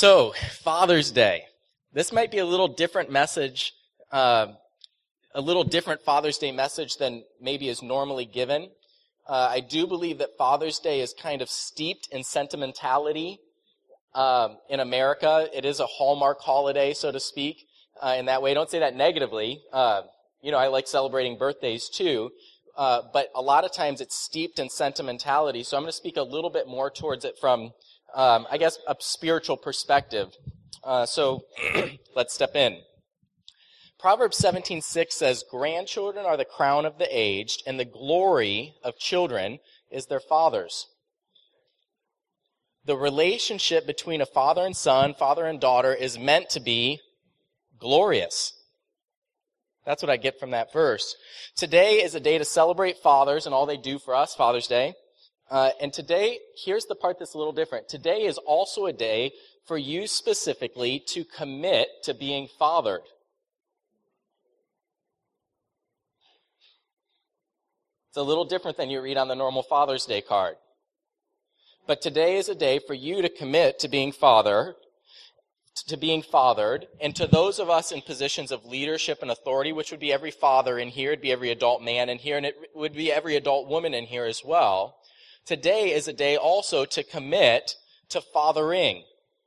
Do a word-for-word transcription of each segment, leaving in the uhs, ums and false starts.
So, Father's Day. This might be a little different message, uh, a little different Father's Day message than maybe is normally given. Uh, I do believe that Father's Day is kind of steeped in sentimentality um, in America. It is a hallmark holiday, so to speak, uh, in that way. Don't say that negatively. Uh, you know, I like celebrating birthdays too, uh, but a lot of times it's steeped in sentimentality. So I'm going to speak a little bit more towards it from, um, I guess, a spiritual perspective. Uh, so let's step in. Proverbs seventeen six says, "Grandchildren are the crown of the aged, and the glory of children is their fathers." The relationship between a father and son, father and daughter, is meant to be glorious. That's what I get from that verse. Today is a day to celebrate fathers and all they do for us, Father's Day. Uh, and today, here's the part that's a little different. Today is also a day for you specifically to commit to being fathered. It's a little different than you read on the normal Father's Day card. But today is a day for you to commit to being father, to being fathered, and to those of us in positions of leadership and authority, which would be every father in here, it'd be every adult man in here, and it would be every adult woman in here as well. Today is a day also to commit to fathering.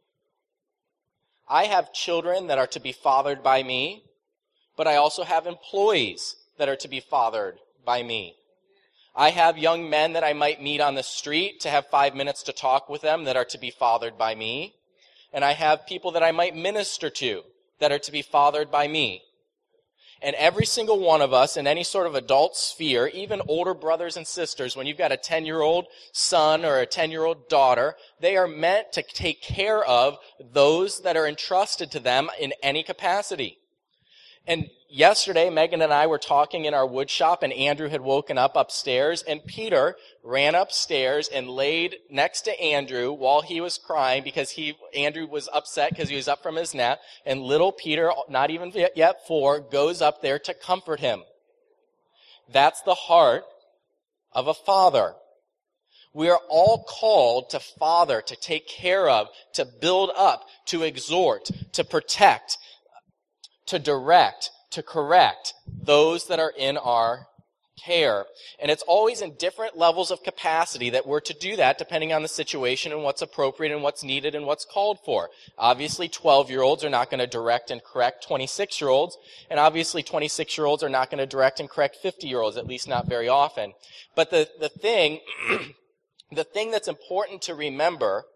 I have children that are to be fathered by me, but I also have employees that are to be fathered by me. I have young men that I might meet on the street to have five minutes to talk with them that are to be fathered by me. And I have people that I might minister to that are to be fathered by me. And every single one of us in any sort of adult sphere, even older brothers and sisters, when you've got a ten-year-old son or a ten-year-old daughter, they are meant to take care of those that are entrusted to them in any capacity. And yesterday, Megan and I were talking in our wood shop, and Andrew had woken up upstairs, and Peter ran upstairs and laid next to Andrew while he was crying because he Andrew was upset because he was up from his nap, and little Peter, not even yet four, goes up there to comfort him. That's the heart of a father. We are all called to father, to take care of, to build up, to exhort, to protect, to direct, to correct those that are in our care. And it's always in different levels of capacity that we're to do that depending on the situation and what's appropriate and what's needed and what's called for. Obviously, twelve-year-olds are not going to direct and correct twenty-six-year-olds, and obviously twenty-six-year-olds are not going to direct and correct fifty-year-olds, at least not very often. But the, the thing, the thing that's important to remember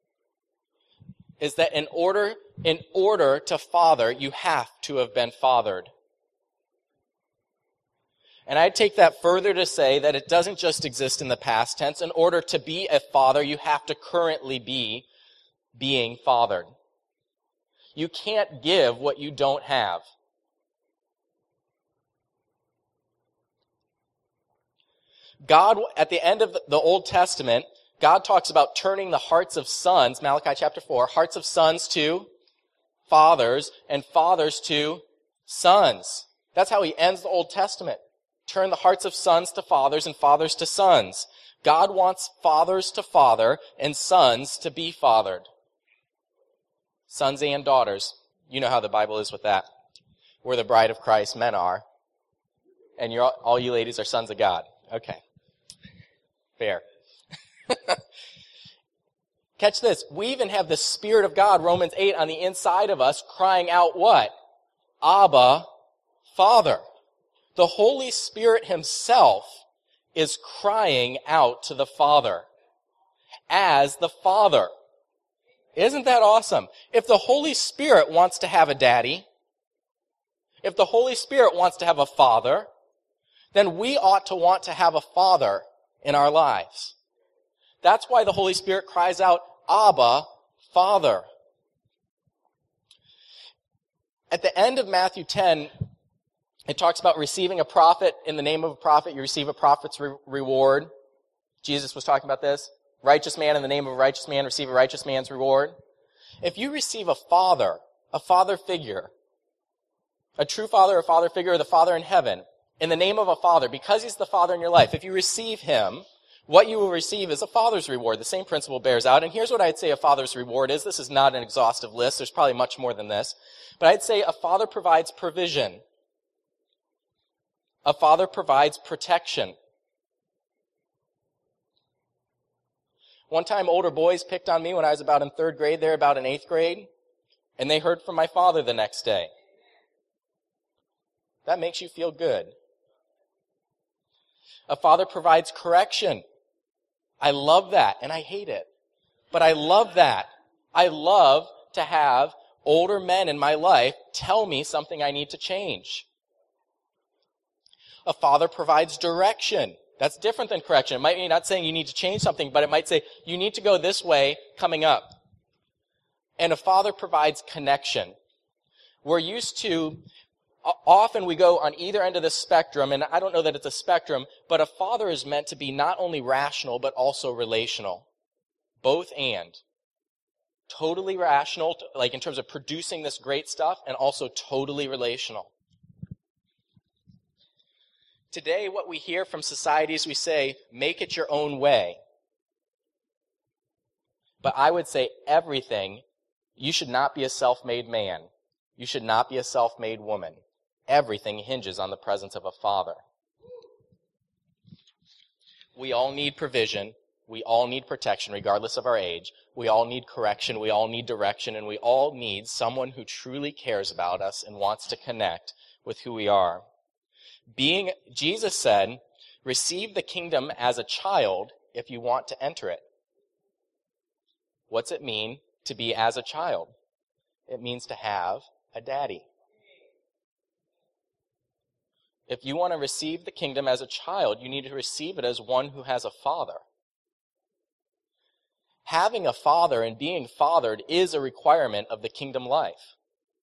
is that in order, in order to father, you have to have been fathered. And I'd take that further to say that it doesn't just exist in the past tense. In order to be a father, you have to currently be being fathered. You can't give what you don't have. God, at the end of the Old Testament, God talks about turning the hearts of sons, Malachi chapter four, hearts of sons to fathers and fathers to sons. That's how he ends the Old Testament. Turn the hearts of sons to fathers and fathers to sons. God wants fathers to father and sons to be fathered. Sons and daughters. You know how the Bible is with that. We're the bride of Christ, men are. And you're all, all you ladies are sons of God. Okay. Fair. Catch this. We even have the Spirit of God, Romans eight, on the inside of us crying out what? Abba, Father. The Holy Spirit himself is crying out to the Father as the Father. Isn't that awesome? If the Holy Spirit wants to have a daddy, if the Holy Spirit wants to have a father, then we ought to want to have a father in our lives. That's why the Holy Spirit cries out, Abba, Father. At the end of Matthew ten, it talks about receiving a prophet. In the name of a prophet, you receive a prophet's re- reward. Jesus was talking about this. Righteous man in the name of a righteous man, receive a righteous man's reward. If you receive a father, a father figure, a true father or father figure, or the Father in heaven, in the name of a father, because he's the father in your life, if you receive him, What you will receive is a father's reward. The same principle bears out. And here's what I'd say a father's reward is. This is not an exhaustive list. There's probably much more than this. But I'd say a father provides provision. A father provides protection. One time, older boys picked on me when I was about in third grade. They're about in eighth grade. And they heard from my father the next day. That makes you feel good. A father provides correction. I love that, and I hate it. But I love that. I love to have older men in my life tell me something I need to change. A father provides direction. That's different than correction. It might be not saying you need to change something, but it might say you need to go this way coming up. And a father provides connection. We're used to, often we go on either end of the spectrum, and I don't know that it's a spectrum, but a father is meant to be not only rational, but also relational. Both and. Totally rational, like in terms of producing this great stuff, and also totally relational. Today, what we hear from society is we say, make it your own way. But I would say everything, you should not be a self-made man. You should not be a self-made woman. Everything hinges on the presence of a father. We all need provision. We all need protection, regardless of our age. We all need correction. We all need direction. And we all need someone who truly cares about us and wants to connect with who we are. Being, Jesus said, receive the kingdom as a child if you want to enter it. What's it mean to be as a child? It means to have a daddy. If you want to receive the kingdom as a child, you need to receive it as one who has a father. Having a father and being fathered is a requirement of the kingdom life.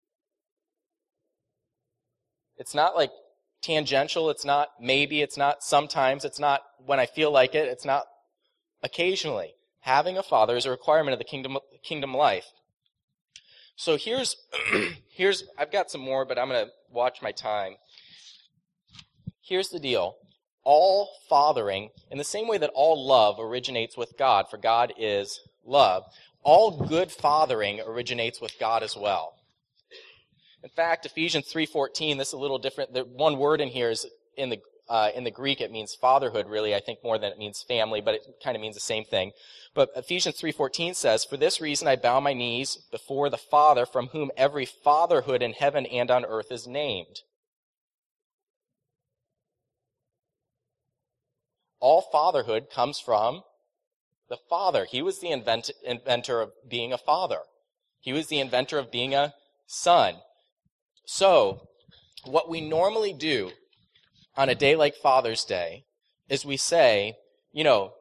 It's not like tangential, it's not maybe, it's not sometimes, it's not when I feel like it, it's not occasionally. Having a father is a requirement of the kingdom kingdom life. So here's, here's I've got some more, but I'm going to watch my time. Here's the deal. All fathering, in the same way that all love originates with God, for God is love, all good fathering originates with God as well. In fact, Ephesians three fourteen, this is a little different. The one word in here is in the uh, in the Greek, it means fatherhood, really, I think, more than it means family, but it kind of means the same thing. But Ephesians three fourteen says, for this reason I bow my knees before the Father, from whom every fatherhood in heaven and on earth is named. All fatherhood comes from the Father. He was the invent- inventor of being a father. He was the inventor of being a son. So, what we normally do on a day like Father's Day is we say, you know,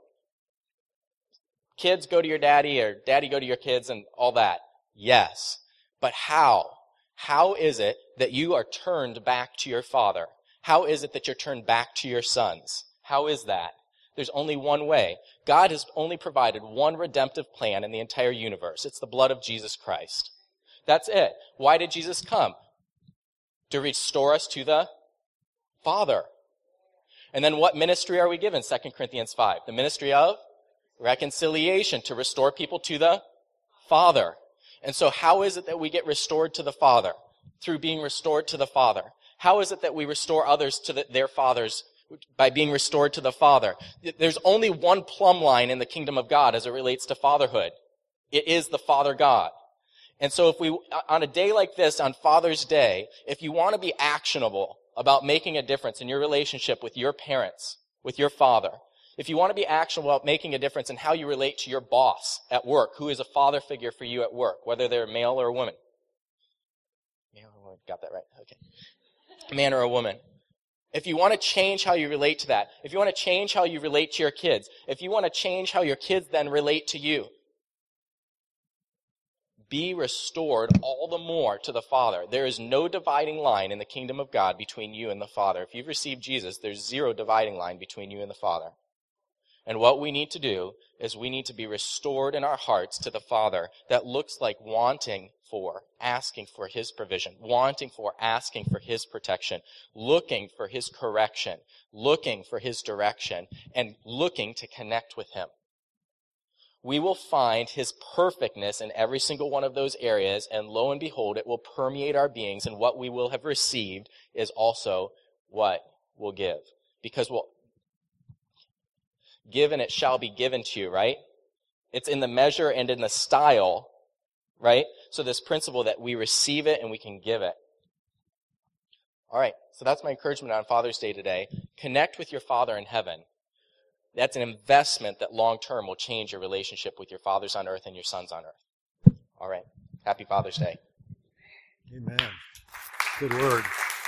kids go to your daddy or daddy go to your kids and all that. Yes. But how? How is it that you are turned back to your father? How is it that you're turned back to your sons? How is that? There's only one way. God has only provided one redemptive plan in the entire universe. It's the blood of Jesus Christ. That's it. Why did Jesus come? To restore us to the Father. And then what ministry are we given? Second Corinthians five. The ministry of reconciliation, to restore people to the Father. And so how is it that we get restored to the Father? Through being restored to the Father. How is it that we restore others to the, their fathers? By being restored to the Father. There's only one plumb line in the kingdom of God as it relates to fatherhood. It is the Father God. And so if we, on a day like this, on Father's Day, if you want to be actionable about making a difference in your relationship with your parents, with your father, if you want to be actionable about making a difference in how you relate to your boss at work, who is a father figure for you at work, whether they're a male or a woman. Male or woman, got that right, okay. A man or a woman. If you want to change how you relate to that, if you want to change how you relate to your kids, if you want to change how your kids then relate to you, be restored all the more to the Father. There is no dividing line in the kingdom of God between you and the Father. If you've received Jesus, there's zero dividing line between you and the Father. And what we need to do is we need to be restored in our hearts to the Father that looks like wanting for, asking for his provision, wanting for, asking for his protection, looking for his correction, looking for his direction, and looking to connect with him. We will find his perfectness in every single one of those areas, and lo and behold, it will permeate our beings, and what we will have received is also what we'll give. Because we'll give and it shall be given to you, right? It's in the measure and in the style, right? So this principle that we receive it and we can give it. All right, so that's my encouragement on Father's Day today. Connect with your Father in heaven. That's an investment that long-term will change your relationship with your fathers on earth and your sons on earth. All right. Happy Father's Day. Amen. Good word.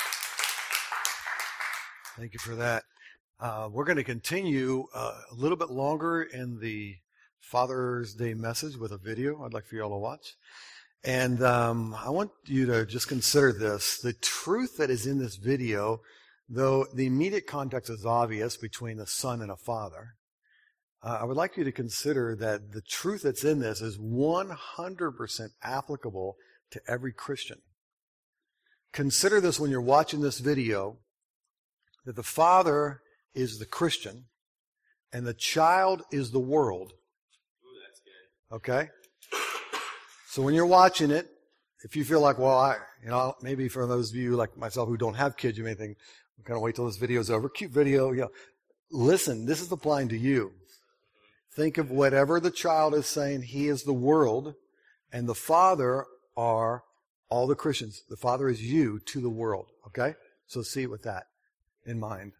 Thank you for that. Uh, we're going to continue uh, a little bit longer in the Father's Day message with a video I'd like for you all to watch. And um, I want you to just consider this. The truth that is in this video, though the immediate context is obvious between a son and a father, uh, I would like you to consider that the truth that's in this is one hundred percent applicable to every Christian. Consider this when you're watching this video, that the father is the Christian and the child is the world. Ooh, that's good. Okay? So when you're watching it, if you feel like, well, I, you know, maybe for those of you like myself who don't have kids, you may think, we're going to wait till this video's over. Cute video, you know. Listen, this is applying to you. Think of whatever the child is saying. He is the world, and the father are all the Christians. The father is you to the world. Okay? So see it with that in mind.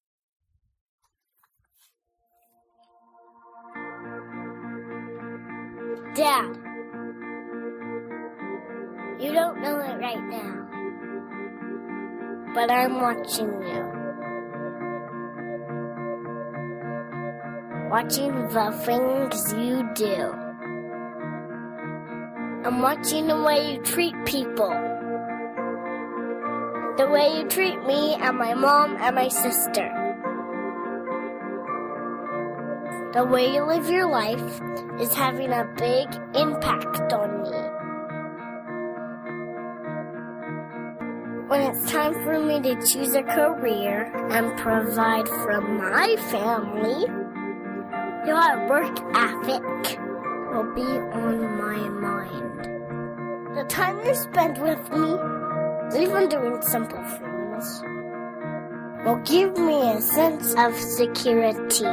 Dad, you don't know it right now, but I'm watching you. Watching the things you do. I'm watching the way you treat people. The way you treat me and my mom and my sister. The way you live your life is having a big impact on me. When it's time for me to choose a career and provide for my family, your work ethic will be on my mind. The time you spend with me, even doing simple things, will give me a sense of security.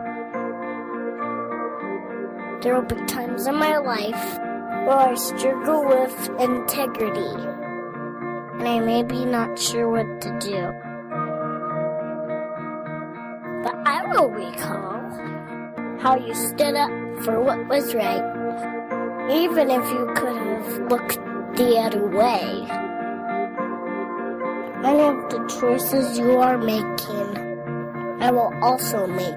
There will be times in my life where I struggle with integrity, and I may be not sure what to do. But I will recall how you stood up for what was right, even if you could have looked the other way. Many of the choices you are making, I will also make.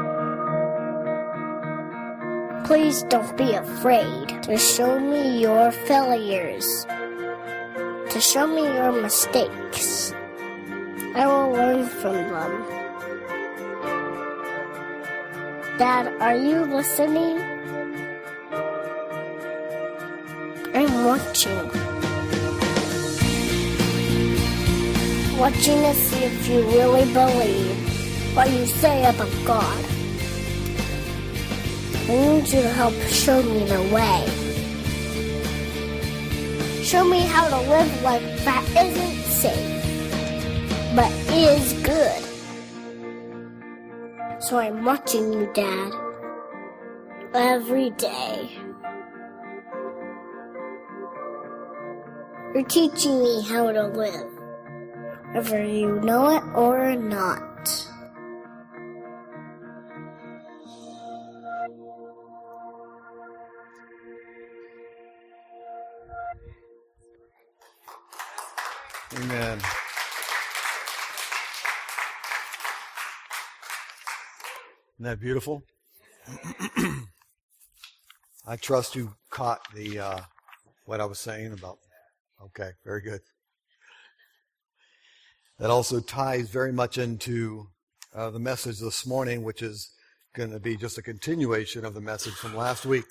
Please don't be afraid to show me your failures, to show me your mistakes. I will learn from them. Dad, are you listening? I'm watching. Watching to see if you really believe what you say about God. I need you to help show me the way. Show me how to live life that isn't safe, but is good. So I'm watching you, Dad, every day. You're teaching me how to live, whether you know it or not. Amen. Isn't that beautiful? I trust you caught the uh, what I was saying about. Okay, very good. That also ties very much into uh, the message this morning, which is going to be just a continuation of the message from last week.